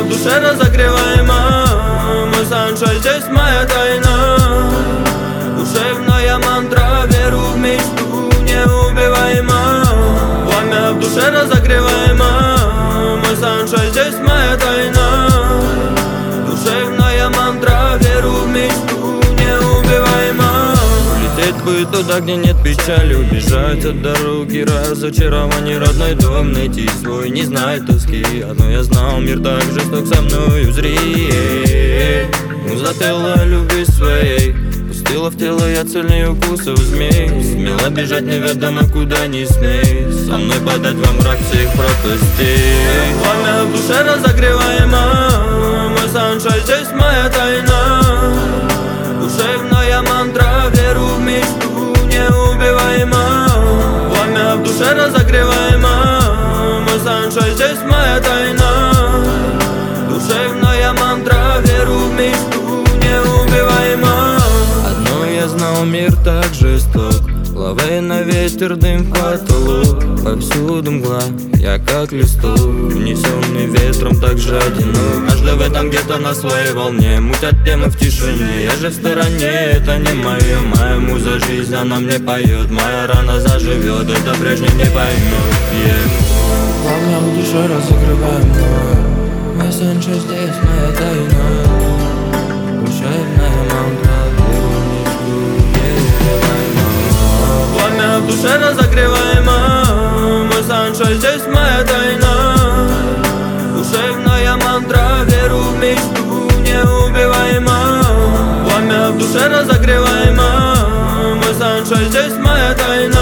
душе разогреваема. Мой саншай, здесь моя тайна. Душевная мантра, веру в мечту неубиваема. Пламя в душе разогреваема. Мой саншай, здесь моя тайна. Душевная мантра, веру в мечту неубиваема. Улететь бы туда, где нет печали, убежать от дороги разочарований. Родной дом найти свой, не знает тоски. Одно я знал, мир так жесток со мною зри. Муза тела любви своей пустила в тело я цельный укусов змей. Смело бежать неведомо куда, не смей. Со мной подать во мрак всех пропастей. Пламя в душе разогреваема. Мой саншай, здесь моя тайна. Душевная мантра, веру в мечту неубиваема. Пламя в душе разогреваема. Мой саншай, здесь моя тайна. Душевная мантра, веру в мечту неубиваема. Одно я знал, мир так жесток. Лавей на ветер, дым в потолок. Повсюду мгла, я как листок, унесенный ветром, так же одинок. Каждый в этом где-то на своей волне, мутят темы в тишине. Я же в стороне, это не мое. Моя муза жизнь, она мне поет. Моя рана заживет, это прежний не поймет. Пламя в душе разогреваемо. Мой саншай, здесь моя тайна. Душевная мантра, веру в мечту неубиваема. Пламя в душе разогреваема. Мой саншай, здесь моя тайна. Душевная мантра, веру в мечту неубиваема. Пламя в душе разогреваема. Мой саншай, здесь моя тайна.